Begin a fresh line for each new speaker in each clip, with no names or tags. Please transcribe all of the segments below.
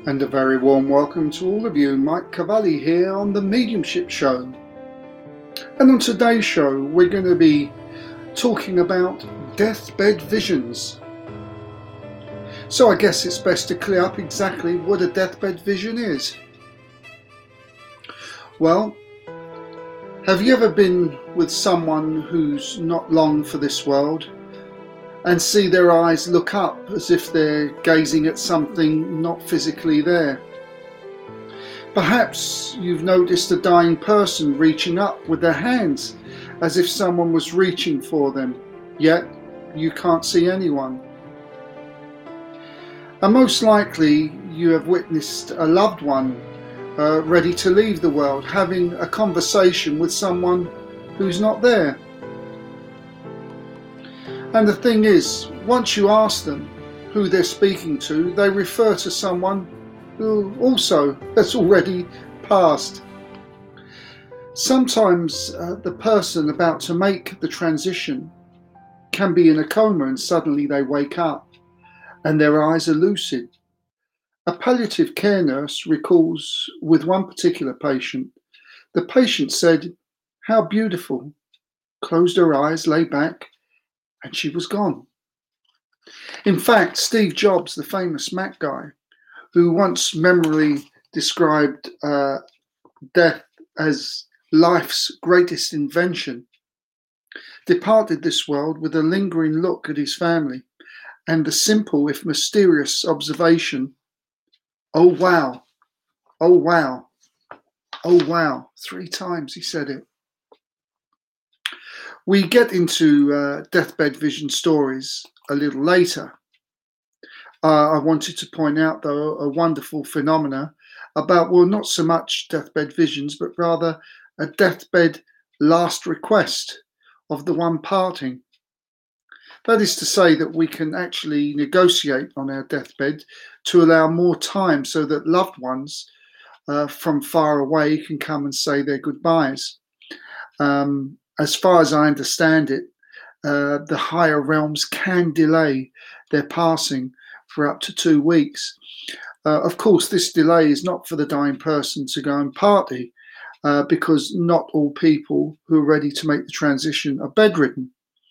And a very warm welcome to all of you. Mike Cavalli here on the Mediumship Show. And on today's show, we're going to be talking about deathbed visions. So I guess it's best to clear up exactly what a deathbed vision is. Well, have you ever been with someone who's not long for this world and see their eyes look up as if they're gazing at something not physically there? Perhaps you've noticed a dying person reaching up with their hands as if someone was reaching for them, yet you can't see anyone. And most likely you have witnessed a loved one ready to leave the world, having a conversation with someone who's not there. And the thing is, once you ask them who they're speaking to, they refer to someone who also has already passed. Sometimes the person about to make the transition can be in a coma and suddenly they wake up and their eyes are lucid. A palliative care nurse recalls with one particular patient, the patient said, "How beautiful," closed her eyes, lay back, and she was gone. In fact, Steve Jobs, the famous Mac guy, who once memorably described death as life's greatest invention, departed this world with a lingering look at his family and the simple, if mysterious, observation, "Oh wow, oh wow, oh wow." 3 times he said it. We get into deathbed vision stories a little later. I wanted to point out, though, a wonderful phenomena about, well, not so much deathbed visions, but rather a deathbed last request of the one parting. That is to say that we can actually negotiate on our deathbed to allow more time so that loved ones from far away can come and say their goodbyes. As far as I understand it, the higher realms can delay their passing for up to 2 weeks. Of course, this delay is not for the dying person to go and party, because not all people who are ready to make the transition are bedridden.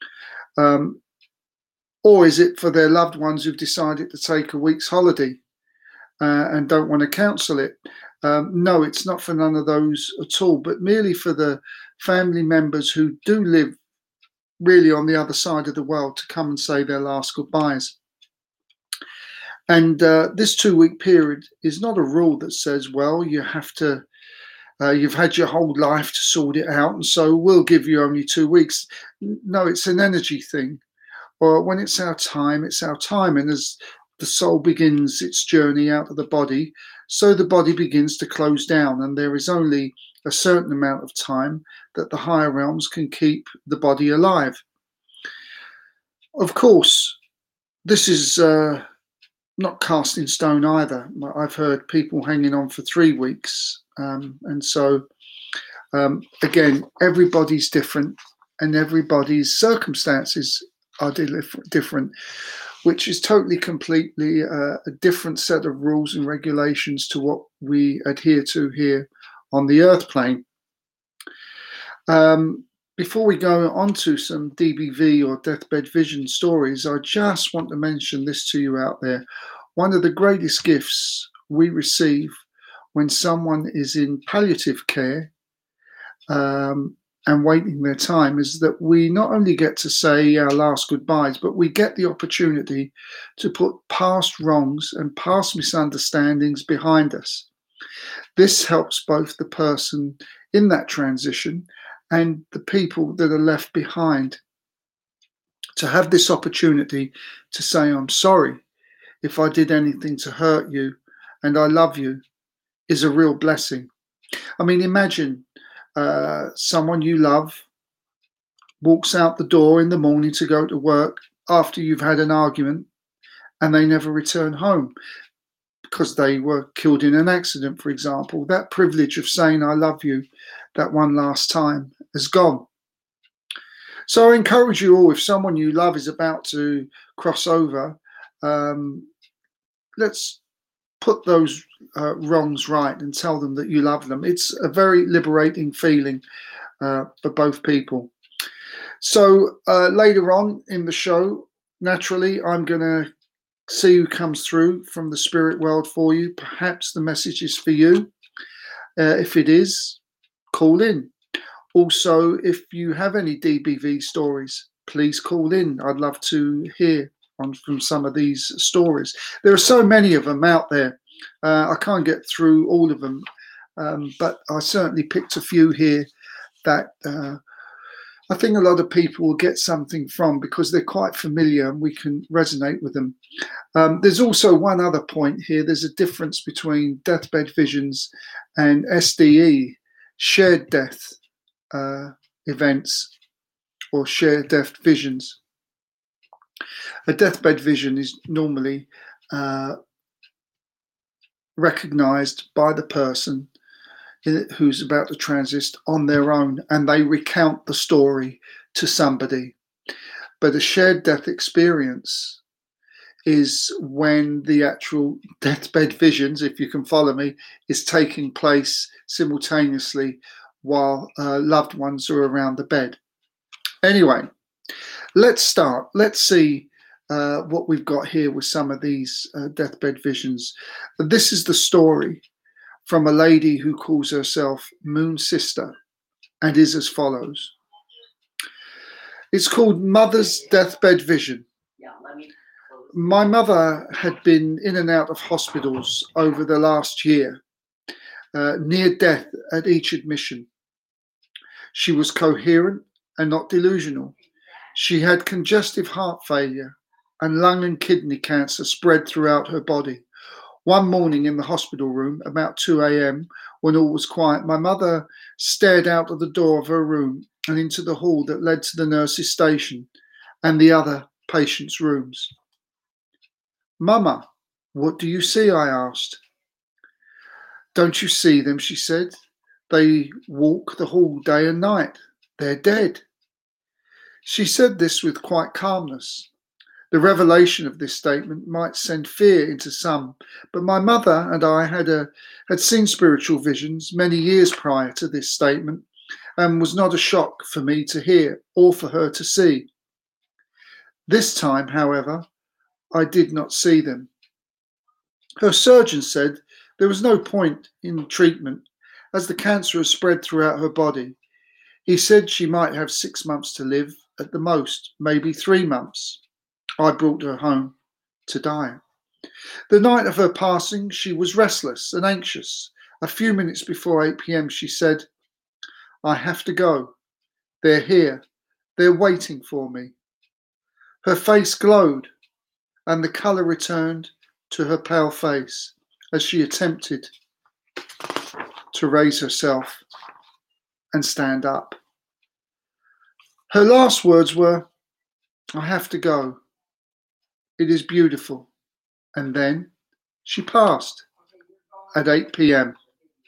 Or is it for their loved ones who've decided to take a week's holiday and don't want to cancel it? No, it's not for none of those at all, but merely for the family members who do live really on the other side of the world to come and say their last goodbyes. And this 2-week period is not a rule that says, well, you have to, you've had your whole life to sort it out, and so we'll give you only 2 weeks. No, it's an energy thing. Or when it's our time, it's our time. And as the soul begins its journey out of the body, so the body begins to close down, and there is only a certain amount of time that the higher realms can keep the body alive. Of course, this is not cast in stone either. I've heard people hanging on for 3 weeks. And so, again, everybody's different and everybody's circumstances are different, which is totally, completely a different set of rules and regulations to what we adhere to here on the earth plane. Before we go on to some DBV or deathbed vision stories, I just want to mention this to you out there. One of the greatest gifts we receive when someone is in palliative care and waiting their time is that we not only get to say our last goodbyes, but we get the opportunity to put past wrongs and past misunderstandings behind us. This helps both the person in that transition and the people that are left behind to have this opportunity to say, "I'm sorry if I did anything to hurt you, and I love you," is a real blessing. I mean, imagine someone you love walks out the door in the morning to go to work after you've had an argument and they never return home because they were killed in an accident, for example. That privilege of saying "I love you" that one last time has gone. So I encourage you all, if someone you love is about to cross over, let's put those wrongs right and tell them that you love them. It's a very liberating feeling for both people. So later on in the show, naturally, I'm going to see who comes through from the spirit world for you. Perhaps the message is for you. If it is, call in. Also, if you have any DBV stories, please call in. I'd love to hear from some of these stories. There are so many of them out there. I can't get through all of them, but I certainly picked a few here that I think a lot of people will get something from, because they're quite familiar and we can resonate with them. There's also one other point here. There's a difference between deathbed visions and SDE, shared death events, or shared death visions. A deathbed vision is normally recognized by the person who's about to transit on their own, and they recount the story to somebody. But a shared death experience is when the actual deathbed visions, if you can follow me, is taking place simultaneously while loved ones are around the bed. Anyway, let's start. Let's see what we've got here with some of these deathbed visions. This is the story from a lady who calls herself Moon Sister, and is as follows. It's called Mother's Deathbed Vision. My mother had been in and out of hospitals over the last year, near death at each admission. She was coherent and not delusional. She had congestive heart failure and lung and kidney cancer spread throughout her body. One morning in the hospital room, about 2 a.m, when all was quiet, my mother stared out of the door of her room and into the hall that led to the nurse's station and the other patients' rooms. "Mama, what do you see?" I asked. "Don't you see them?" she said. "They walk the hall day and night. They're dead." She said this with quite calmness. The revelation of this statement might send fear into some, but my mother and I had seen spiritual visions many years prior to this statement, and was not a shock for me to hear or for her to see. This time, however, I did not see them. Her surgeon said there was no point in treatment, as the cancer has spread throughout her body. He said she might have 6 months to live, at the most, maybe 3 months. I brought her home to die. The night of her passing, she was restless and anxious. A few minutes before 8 p.m, she said, "I have to go. They're here. They're waiting for me." Her face glowed, and the colour returned to her pale face as she attempted to raise herself and stand up. Her last words were, "I have to go. It is beautiful." And then she passed at 8 p.m.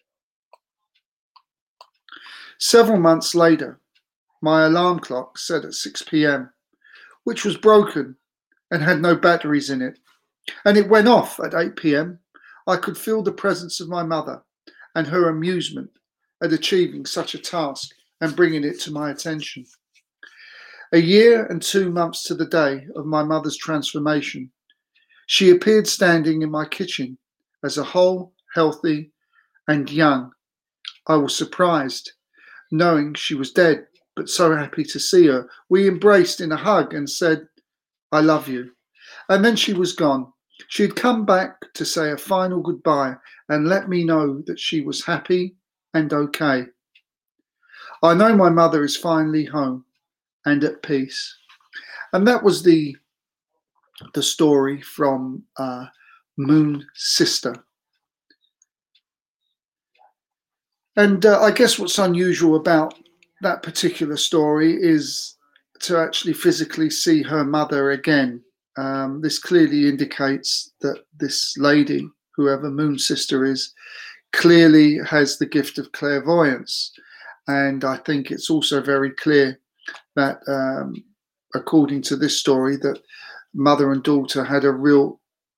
Several months later, my alarm clock set at 6 p.m, which was broken and had no batteries in it, and it went off at 8 p.m. I could feel the presence of my mother and her amusement at achieving such a task and bringing it to my attention. A year and 2 months to the day of my mother's transformation, she appeared standing in my kitchen as a whole, healthy, and young. I was surprised, knowing she was dead, but so happy to see her. We embraced in a hug and said, "I love you." And then she was gone. She had come back to say a final goodbye and let me know that she was happy and okay. I know my mother is finally home and at peace. And that was the story from Moon Sister. And I guess what's unusual about that particular story is to actually physically see her mother again. This clearly indicates that this lady, whoever Moon Sister is, clearly has the gift of clairvoyance. And I think it's also very clear that, according to this story, that mother and daughter had a real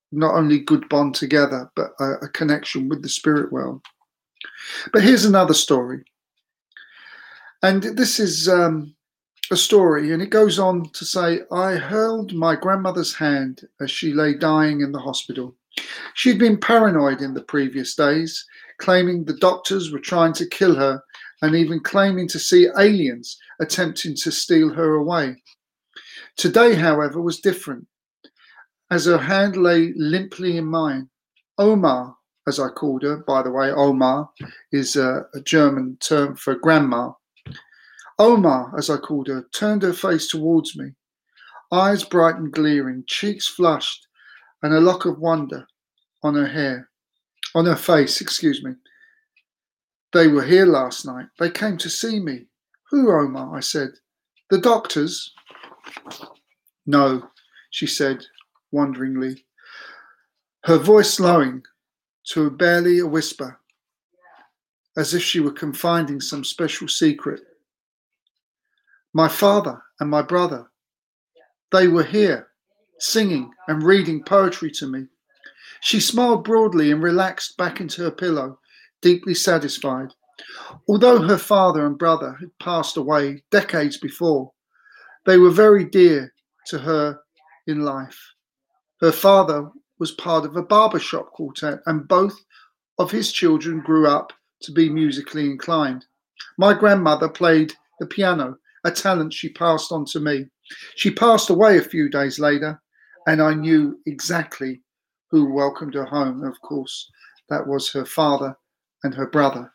not only good bond together, but a connection with the spirit world. But here's another story. And this is a story, and it goes on to say, I held my grandmother's hand as she lay dying in the hospital. She'd been paranoid in the previous days, claiming the doctors were trying to kill her and even claiming to see aliens attempting to steal her away. Today, however, was different. As her hand lay limply in mine, Oma, as I called her, by the way, Oma is a German term for grandma. Oma, as I called her, turned her face towards me, eyes bright and glaring, cheeks flushed, and a lock of wonder on her face, excuse me. They were here last night. They came to see me. Who, Oma? I said. The doctors? No, she said, wonderingly, her voice slowing to barely a whisper, as if she were confiding some special secret. My father and my brother, they were here, singing and reading poetry to me. She smiled broadly and relaxed back into her pillow, deeply satisfied. Although her father and brother had passed away decades before, they were very dear to her in life. Her father was part of a barbershop quartet, and both of his children grew up to be musically inclined. My grandmother played the piano, a talent she passed on to me. She passed away a few days later, and I knew exactly who welcomed her home. Of course, that was her father and her brother.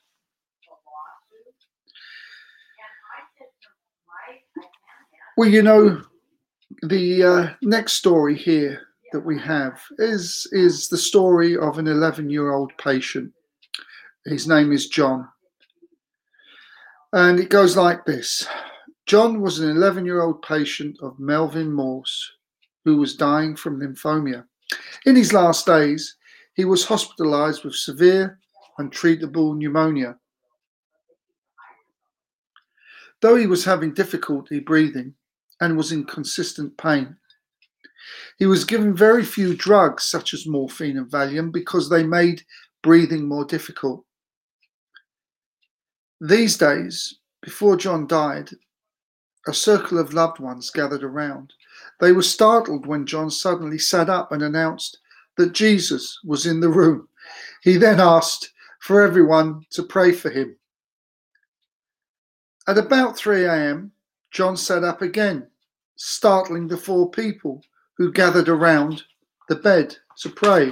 Well, you know, the next story here that we have is the story of an 11-year-old patient. His name is John. And it goes like this. John was an 11-year-old patient of Melvin Morse, who was dying from lymphoma. In his last days, he was hospitalized with severe, untreatable pneumonia. Though he was having difficulty breathing and was in consistent pain, he was given very few drugs such as morphine and Valium because they made breathing more difficult. These days, before John died, a circle of loved ones gathered around. They were startled when John suddenly sat up and announced that Jesus was in the room. He then asked for everyone to pray for him. At about 3 a.m., John sat up again, startling the 4 people who gathered around the bed to pray.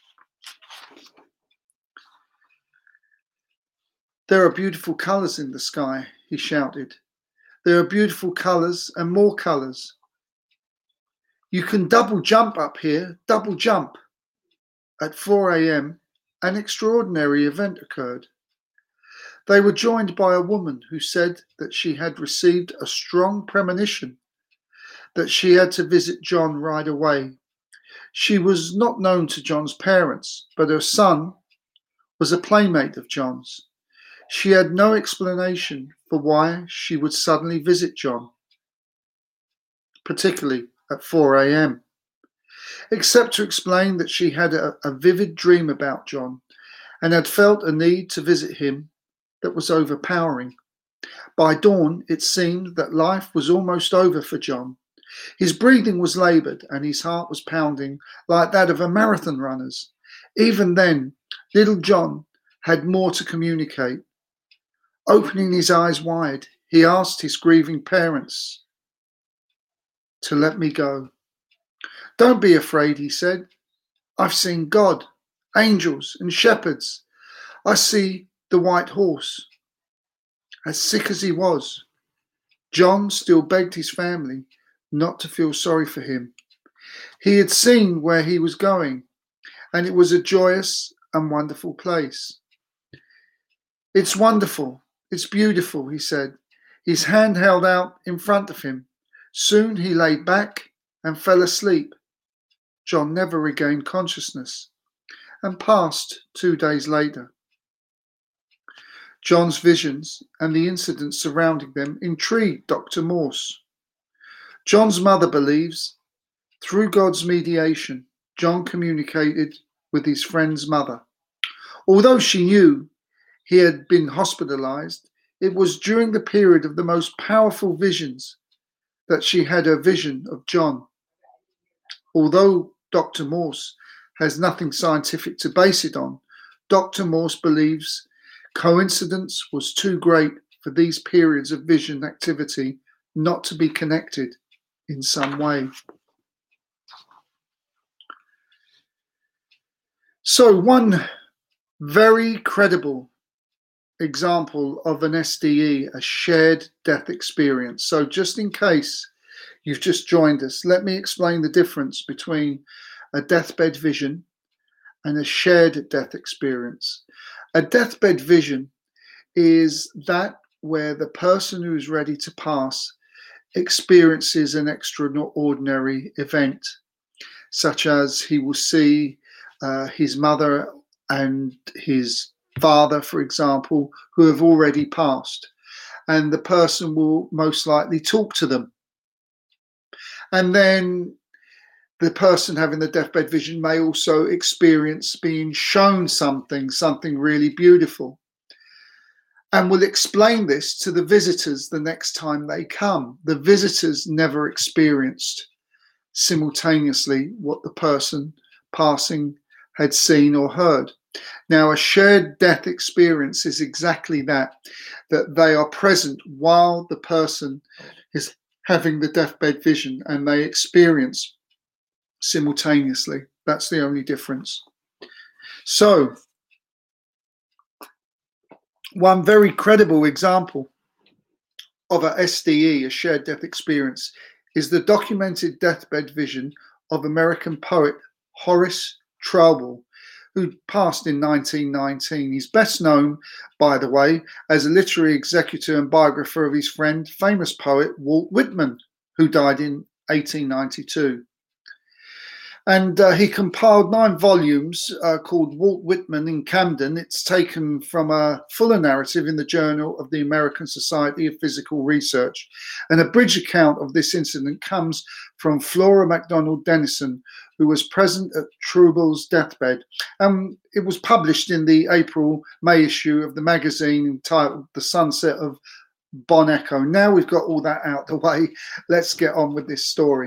There are beautiful colours in the sky, he shouted. There are beautiful colours and more colours. You can double jump up here, double jump. At 4 a.m., an extraordinary event occurred. They were joined by a woman who said that she had received a strong premonition that she had to visit John right away. She was not known to John's parents, but her son was a playmate of John's. She had no explanation for why she would suddenly visit John, particularly at 4 a.m., except to explain that she had a vivid dream about John and had felt a need to visit him that was overpowering. By dawn, it seemed that life was almost over for John. His breathing was laboured and his heart was pounding like that of a marathon runner's. Even then, little John had more to communicate. Opening his eyes wide, he asked his grieving parents to let me go. Don't be afraid, he said. I've seen God, angels and shepherds. I see the white horse. As sick as he was, John still begged his family not to feel sorry for him. He had seen where he was going, and it was a joyous and wonderful place. It's wonderful, it's beautiful, he said, his hand held out in front of him. Soon he lay back and fell asleep. John never regained consciousness and passed 2 days later. John's visions and the incidents surrounding them intrigued Dr. Morse. John's mother believes, through God's mediation, John communicated with his friend's mother. Although she knew he had been hospitalized, it was during the period of the most powerful visions that she had a vision of John. Although Dr. Morse has nothing scientific to base it on, Dr. Morse believes coincidence was too great for these periods of vision activity not to be connected in some way. So one very credible example of an SDE, a shared death experience. So just in case you've just joined us, let me explain the difference between a deathbed vision and a shared death experience. A deathbed vision is that where the person who is ready to pass experiences an extraordinary event, such as he will see his mother and his father, for example, who have already passed, and the person will most likely talk to them. And then the person having the deathbed vision may also experience being shown something really beautiful, and will explain this to the visitors the next time they come. The visitors never experienced simultaneously what the person passing had seen or heard. Now, a shared death experience is exactly that they are present while the person is having the deathbed vision and they experience simultaneously. That's the only difference. So, one very credible example of a SDE, a shared death experience, is the documented deathbed vision of American poet Horace Traubel, who passed in 1919. He's best known, by the way, as a literary executor and biographer of his friend, famous poet Walt Whitman, who died in 1892. And he compiled 9 volumes called Walt Whitman in Camden. It's taken from a fuller narrative in the Journal of the American Society of Physical Research. An abridged account of this incident comes from Flora MacDonald Dennison, who was present at Traubel's deathbed. It was published in the April-May issue of the magazine entitled The Sunset of Bon Echo. Now we've got all that out the way, let's get on with this story.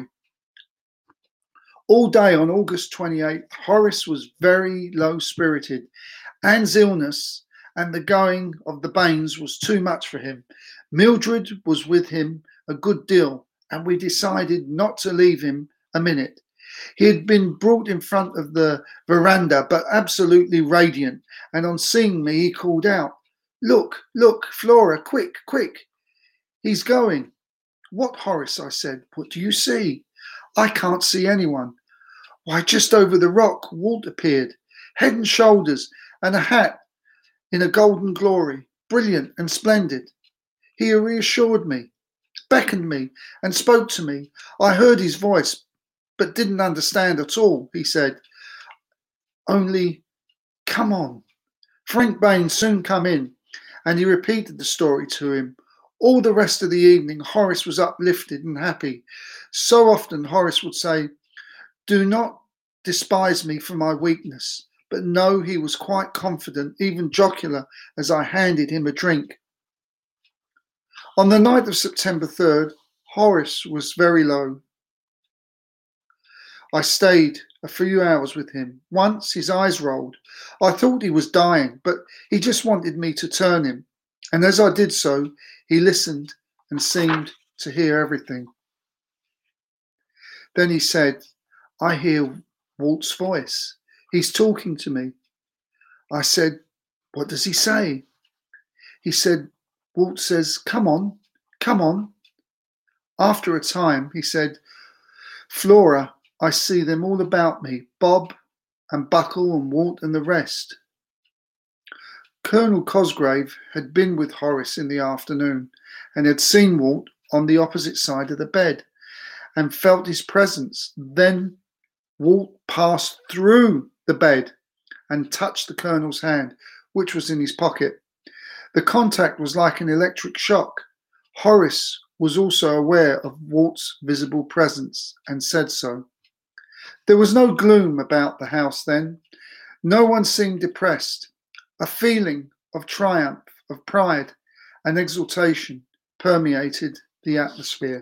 All day on August 28th, Horace was very low-spirited. Anne's illness and the going of the Baines was too much for him. Mildred was with him a good deal, and we decided not to leave him a minute. He had been brought in front of the veranda, but absolutely radiant, and on seeing me, he called out, "Look, look, Flora, quick, quick. He's going." "What, Horace?" I said. "What do you see?" "I can't see anyone." "Why, just over the rock, Walt appeared, head and shoulders, and a hat in a golden glory, brilliant and splendid. He reassured me, beckoned me, and spoke to me. I heard his voice, but didn't understand at all. He said, only, 'Come on. Frank Bain soon come in,' and he repeated the story to him. All the rest of the evening, Horace was uplifted and happy. So often Horace would say, 'Do not despise me for my weakness,' but no, he was quite confident, even jocular, as I handed him a drink. On the night of September 3rd, Horace was very low. I stayed a few hours with him. Once his eyes rolled. I thought he was dying, but he just wanted me to turn him. And as I did so, he listened and seemed to hear everything. Then he said, "I hear Walt's voice. He's talking to me." I said, "What does he say?" He said, "Walt says, 'Come on, come on.'" After a time, he said, "Flora, I see them all about me, Bob and Buckle and Walt and the rest." Colonel Cosgrave had been with Horace in the afternoon and had seen Walt on the opposite side of the bed and felt his presence. Then Walt passed through the bed and touched the Colonel's hand, which was in his pocket. The contact was like an electric shock. Horace was also aware of Walt's visible presence and said so. There was no gloom about the house then. No one seemed depressed. A feeling of triumph, of pride, and exultation permeated the atmosphere.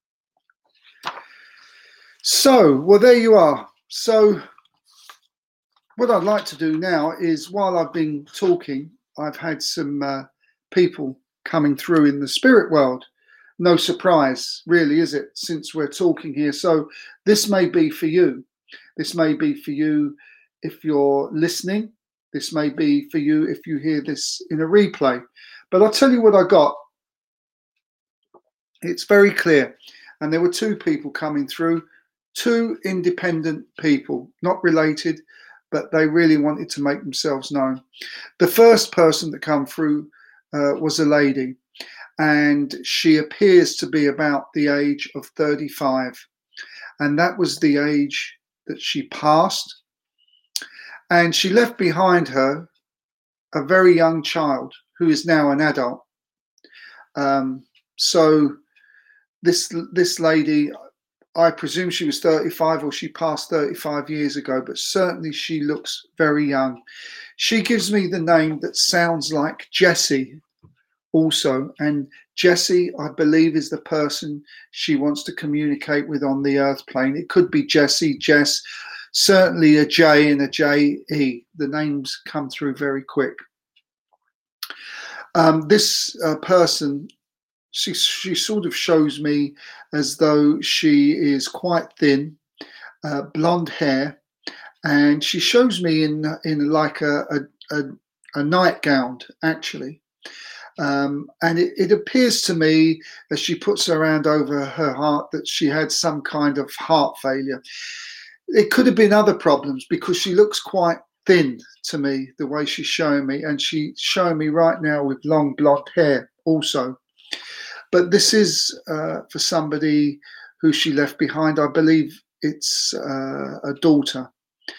So, well, there you are. So, what I'd like to do now is, while I've been talking, I've had some people coming through in the spirit world. No surprise, really, is it, since we're talking here? So, this may be for you. This may be for you if you're listening. This may be for you if you hear this in a replay. But I'll tell you what I got. It's very clear. And there were two people coming through, two independent people, not related, but they really wanted to make themselves known. The first person that come through was a lady, and she appears to be about the age of 35. And that was the age that she passed. And she left behind her a very young child who is now an adult. So this lady, I presume she was 35 or she passed 35 years ago, but certainly she looks very young. She gives me the name that sounds like Jessie also. And Jessie, I believe, is the person she wants to communicate with on the earth plane. It could be Jessie, Jess, certainly a J and a J-E. The names come through very quick. This person, she sort of shows me as though she is quite thin, blonde hair, and she shows me in like a nightgown, actually. And it appears to me, as she puts her hand over her heart, that she had some kind of heart failure. It could have been other problems, because she looks quite thin to me, the way she's showing me, and she's showing me right now with long blonde hair also. But this is for somebody who she left behind. I believe it's a daughter.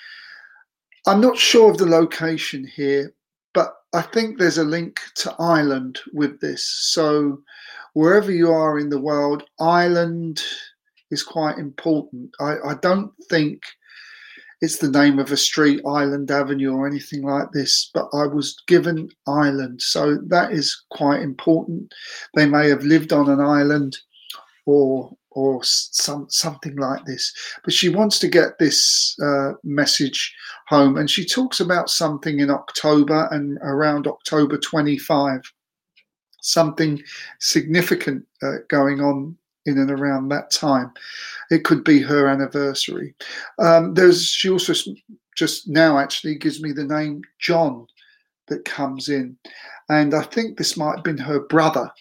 I'm not sure of the location here, but I think there's a link to Ireland with this. So wherever you are in the world, Ireland is quite important. I don't think it's the name of a street, Island Avenue or anything like this, but I was given Ireland. So that is quite important. They may have lived on an island or something like this. But she wants to get this message home. And she talks about something in October and around October 25. Something significant going on in and around that time. It could be her anniversary. She also just now actually gives me the name John that comes in, and I think this might have been her brother,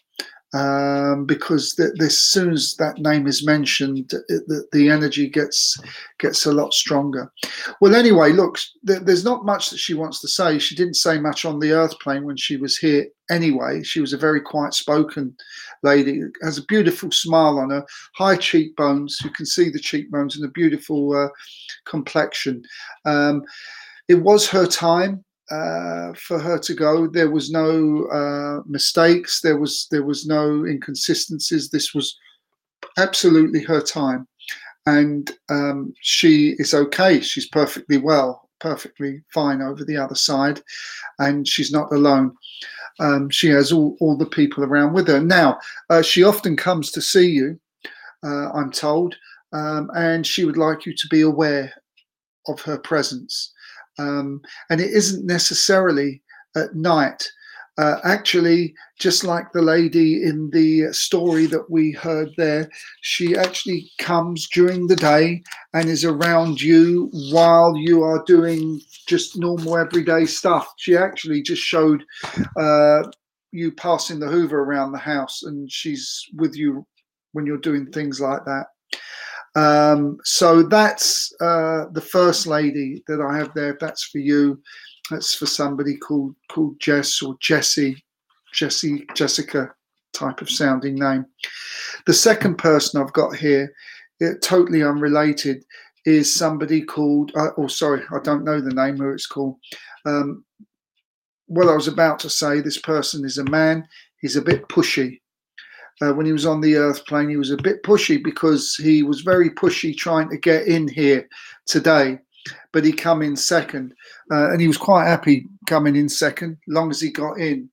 because as soon as that name is mentioned, the energy gets a lot stronger. Well, anyway, look, there's not much that she wants to say. She didn't say much on the earth plane when she was here anyway. She was a very quiet spoken lady, has a beautiful smile on her, high cheekbones. You can see the cheekbones, and a beautiful complexion. It was her time for her to go. There was no mistakes. There was no inconsistencies. This was absolutely her time, and she is okay. She's perfectly well, perfectly fine over the other side, and she's not alone. She has all the people around with her. Now, she often comes to see you, I'm told, and she would like you to be aware of her presence. And it isn't necessarily at night. Actually, just like the lady in the story that we heard there, she actually comes during the day and is around you while you are doing just normal everyday stuff. She actually just showed you passing the Hoover around the house, and she's with you when you're doing things like that. So that's the first lady that I have there. If that's for you, that's for somebody called Jess or Jessie, Jessica type of sounding name. The second person I've got here, totally unrelated, is somebody called, I don't know the name, who it's called. What I was about to say, this person is a man. He's a bit pushy. when he was on the earth plane, he was a bit pushy because he was very pushy trying to get in here today, but he come in second, and he was quite happy coming in second, long as he got in.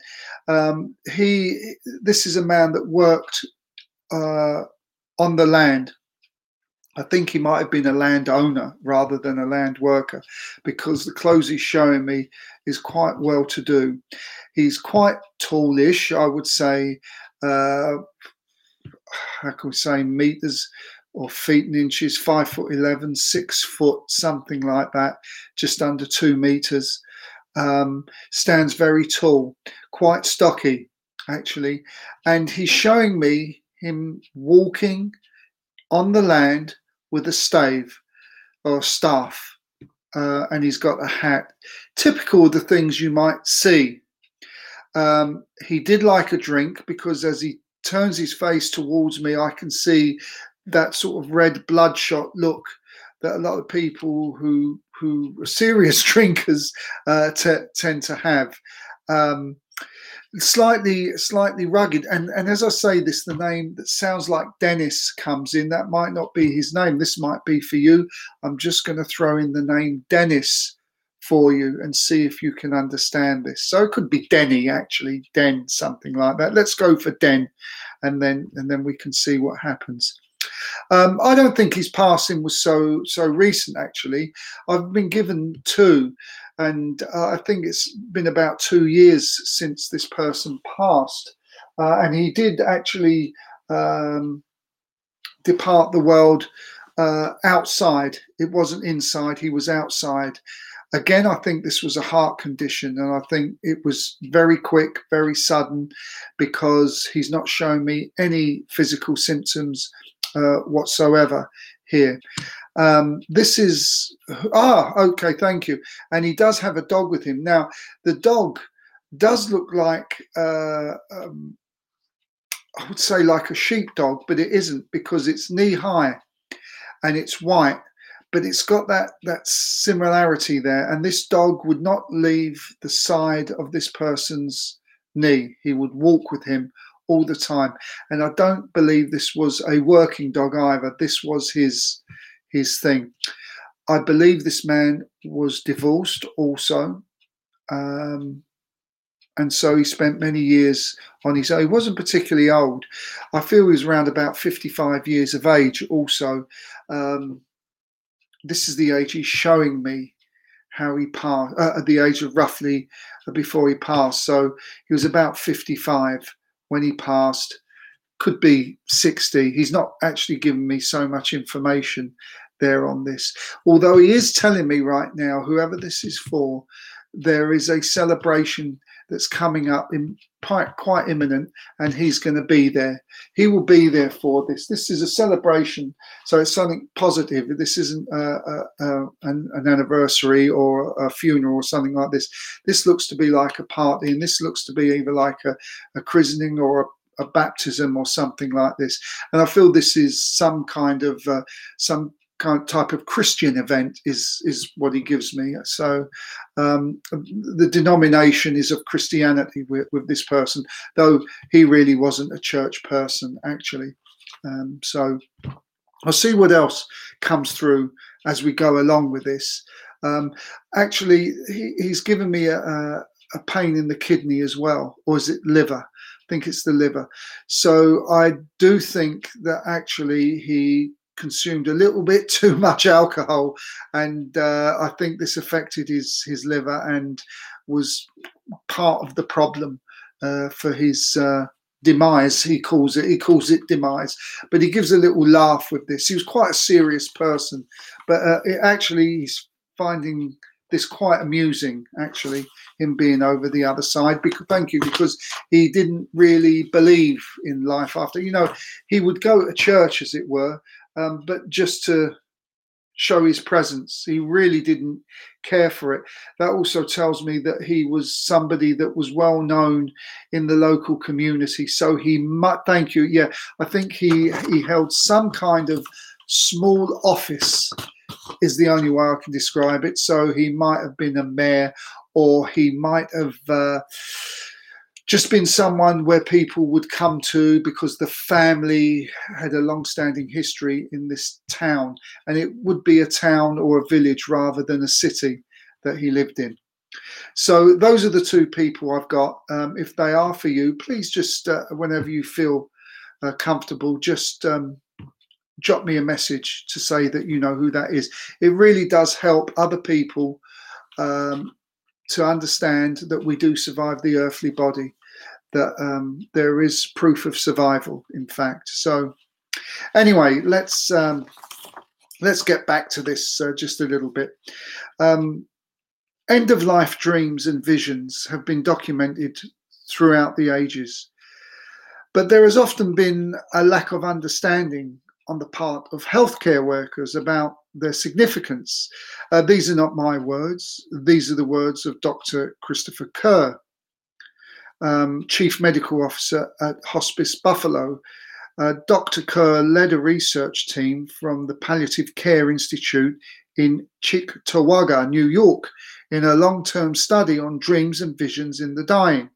This is a man that worked on the land. I think he might have been a landowner rather than a land worker, because the clothes he's showing me is quite well to do. He's quite tallish, I would say. How can we say, meters or feet and inches? 5'11", 6 foot, something like that, just under 2 meters. Stands very tall, quite stocky actually, and he's showing me him walking on the land with a stave or staff, and he's got a hat, typical of the things you might see. He did like a drink, because as he turns his face towards me, I can see that sort of red bloodshot look that a lot of people who are serious drinkers tend to have. Slightly rugged, and as I say this, the name that sounds like Dennis comes in. That might not be his name. This might be for you. I'm just going to throw in the name Dennis for you and see if you can understand this. So it could be Denny, actually, Den, something like that. Let's go for Den, and then we can see what happens. I don't think his passing was so recent, actually. I've been given 2, and I think it's been about 2 years since this person passed, and he did actually depart the world outside. It wasn't inside, he was outside. Again, I think this was a heart condition, and I think it was very quick, very sudden, because he's not showing me any physical symptoms whatsoever here. This is okay, thank you. And he does have a dog with him. Now, the dog does look like I would say like a sheepdog, but it isn't, because it's knee high and it's white, but it's got that similarity there. And this dog would not leave the side of this person's knee. He would walk with him all the time. And I don't believe this was a working dog either. This was his thing. I believe this man was divorced also. And so he spent many years on his own. He wasn't particularly old. I feel he was around about 55 years of age also. This is the age he's showing me how he passed, at the age of roughly before he passed. So he was about 55 when he passed, could be 60. He's not actually given me so much information there on this. Although he is telling me right now, whoever this is for, there is a celebration that's coming up in quite imminent, and he's going to be there. He will be there for this. This is a celebration, so it's something positive. This isn't an anniversary or a funeral or something like this. This looks to be like a party, and this looks to be either like a christening or a baptism or something like this. And I feel this is some kind of type of Christian event is what he gives me. So the denomination is of Christianity with this person, though he really wasn't a church person actually. So I'll see what else comes through as we go along with this. Actually, he's given me a pain in the kidney as well, or is it liver? I think it's the liver. So I do think that actually he consumed a little bit too much alcohol, and I think this affected his liver and was part of the problem for his demise. He calls it demise, but he gives a little laugh with this. He was quite a serious person, but he's finding this quite amusing, actually, him being over the other side. Because he didn't really believe in life after. He would go to church, as it were, but just to show his presence. He really didn't care for it. That also tells me that he was somebody that was well known in the local community. So thank you. Yeah, I think he held some kind of small office, is the only way I can describe it. So he might have been a mayor, or he might have just been someone where people would come to because the family had a long-standing history in this town, and it would be a town or a village rather than a city that he lived in. So those are the two people I've got. If they are for you, please just whenever you feel comfortable, just drop me a message to say that you know who that is. It really does help other people to understand that we do survive the earthly body, that there is proof of survival, in fact. So anyway, let's get back to this just a little bit. End-of-life dreams and visions have been documented throughout the ages, but there has often been a lack of understanding on the part of healthcare workers about their significance. These are not my words. These are the words of Dr. Christopher Kerr, Chief Medical Officer at Hospice Buffalo. Dr. Kerr led a research team from the Palliative Care Institute in Cheektowaga, New York, in a long-term study on dreams and visions in the dying.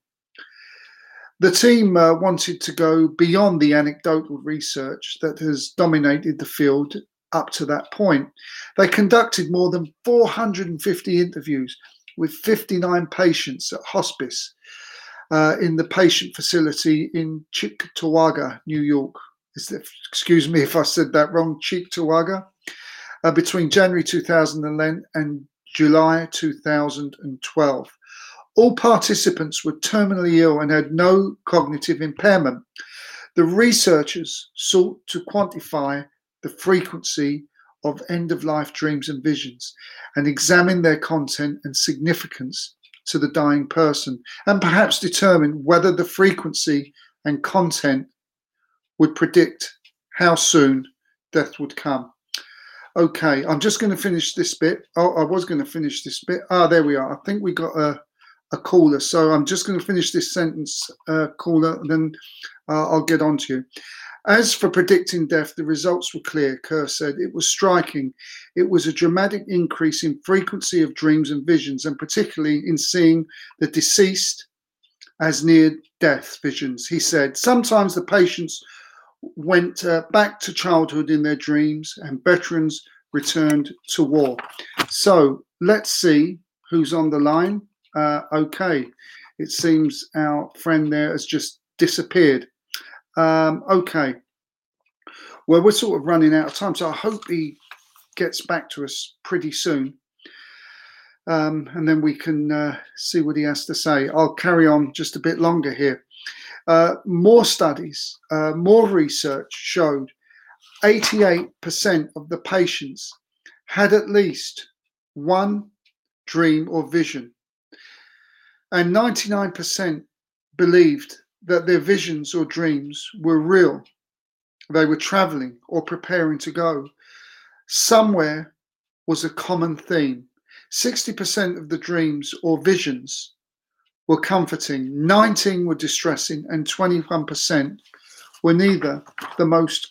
The team wanted to go beyond the anecdotal research that has dominated the field up to that point. They conducted more than 450 interviews with 59 patients at hospice in the patient facility in Cheektowaga, New York. Excuse me if I said that wrong, Cheektowaga, between January 2011 and July 2012. All participants were terminally ill and had no cognitive impairment. The researchers sought to quantify the frequency of end-of-life dreams and visions and examine their content and significance to the dying person, and perhaps determine whether the frequency and content would predict how soon death would come. Okay, I'm just going to finish this bit. Oh, I was going to finish this bit. There we are. I think we got a caller. So I'm just going to finish this sentence, caller, and then I'll get on to you. As for predicting death, the results were clear, Kerr said. It was striking. It was a dramatic increase in frequency of dreams and visions, and particularly in seeing the deceased as near-death visions, he said. Sometimes the patients went back to childhood in their dreams, and veterans returned to war. So let's see who's on the line. Okay, it seems our friend there has just disappeared. Okay, well, we're sort of running out of time, so I hope he gets back to us pretty soon, and then we can see what he has to say. I'll carry on just a bit longer here. More studies, more research showed 88% of the patients had at least one dream or vision, and 99% believed that their visions or dreams were real. They were traveling or preparing to go. Somewhere was a common theme. 60% of the dreams or visions were comforting, 19 were distressing, and 21% were neither the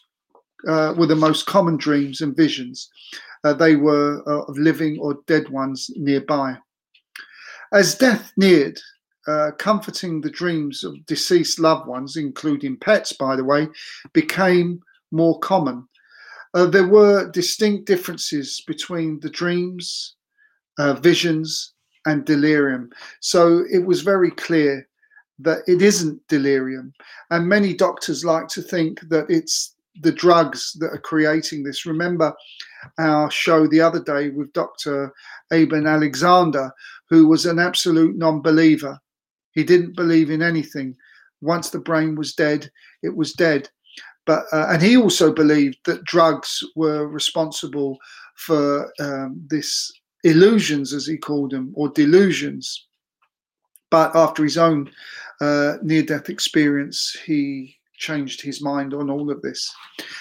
most common dreams and visions. They were of living or dead ones nearby. As death neared, comforting the dreams of deceased loved ones, including pets, by the way, became more common. There were distinct differences between the dreams, visions, and delirium. So it was very clear that it isn't delirium. And many doctors like to think that it's the drugs that are creating this. Remember our show the other day with Dr. Eben Alexander, who was an absolute non-believer. He didn't believe in anything. Once the brain was dead, it was dead. But and he also believed that drugs were responsible for this illusions, as he called them, or delusions. But after his own near-death experience, he changed his mind on all of this.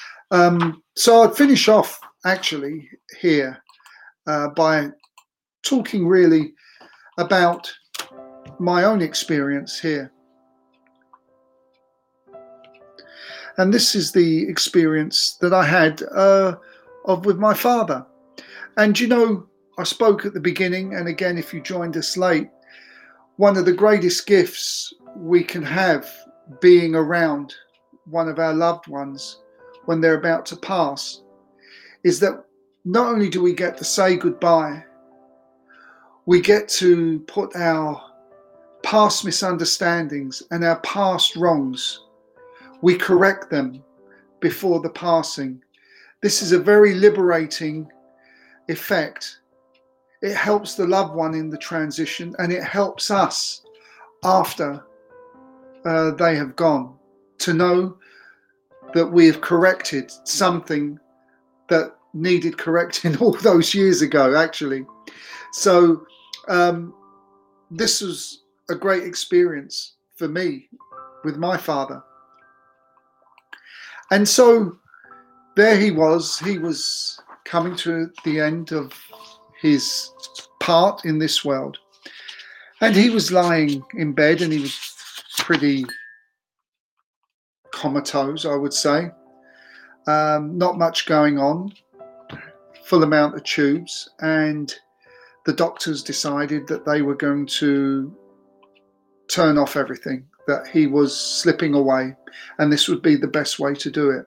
So I'd finish off actually here by talking really about my own experience here. And this is the experience that I had with my father. And you know, I spoke at the beginning, and again, if you joined us late, one of the greatest gifts we can have being around one of our loved ones when they're about to pass is that not only do we get to say goodbye, we get to put our past misunderstandings and our past wrongs, we correct them before the passing. This is a very liberating effect. It helps the loved one in the transition, and it helps us after they have gone to know that we have corrected something that needed correcting all those years ago, actually. So this was a great experience for me with my father. And so there he was coming to the end of his part in this world. And he was lying in bed, and he was pretty comatose, I would say. Not much going on, full amount of tubes, and the doctors decided that they were going to turn off everything, that he was slipping away, and this would be the best way to do it.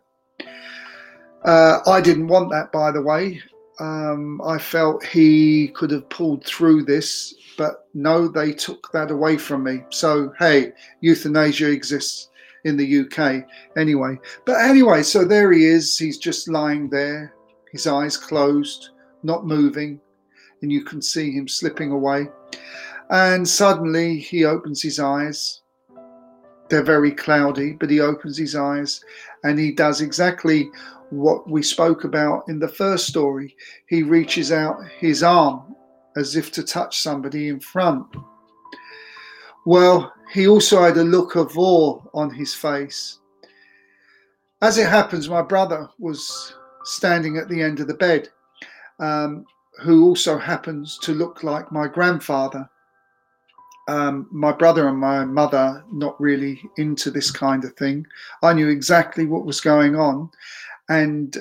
I didn't want that, by the way. I felt he could have pulled through this, but no, they took that away from me. So, hey, euthanasia exists in the UK anyway. But anyway, so there he is. He's just lying there, his eyes closed, not moving, and you can see him slipping away. And suddenly he opens his eyes. They're very cloudy, but he opens his eyes and he does exactly what we spoke about in the first story. He reaches out his arm as if to touch somebody in front. Well, he also had a look of awe on his face. As it happens, my brother was standing at the end of the bed, who also happens to look like my grandfather. My brother and my mother not really into this kind of thing. I knew exactly what was going on, and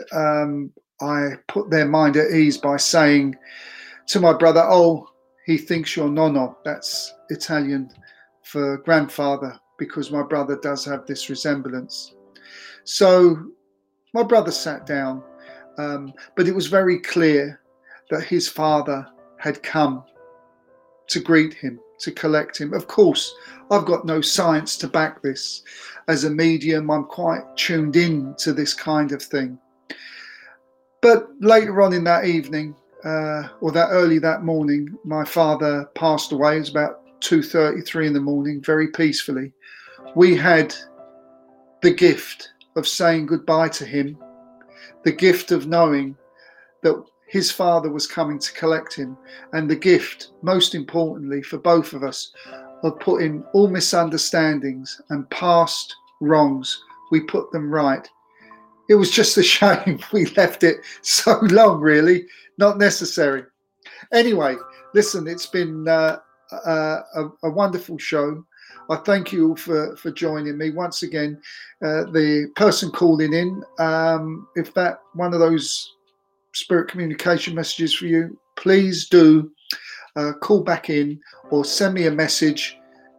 I put their mind at ease by saying to my brother, "Oh, he thinks you're nonno." That's Italian for grandfather, because my brother does have this resemblance. So my brother sat down, but it was very clear that his father had come to greet him, to collect him. Of course, I've got no science to back this. As a medium, I'm quite tuned in to this kind of thing. But later on in that evening, or that early that morning, my father passed away. It was about 2:33 in the morning, very peacefully. We had the gift of saying goodbye to him, the gift of knowing that his father was coming to collect him, and the gift, most importantly for both of us, of putting all misunderstandings and past wrongs, we put them right. It was just a shame we left it so long, really. Not necessary. Anyway, listen, it's been a wonderful show. I thank you all for joining me. Once again, the person calling in, if that one of those spirit communication messages for you, please do call back in or send me a message.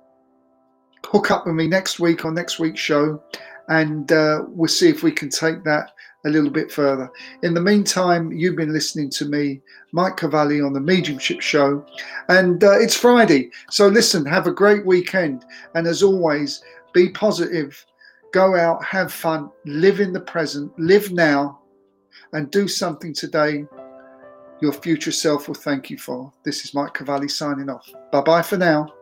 Hook up with me next week on next week's show, and we'll see if we can take that a little bit further. In the meantime, you've been listening to me, Mike Cavalli, on the Mediumship Show, and it's Friday. So listen, have a great weekend, and as always, be positive, go out, have fun, live in the present, live now, and do something today your future self will thank you for. This is Mike Cavalli signing off. Bye-bye for now.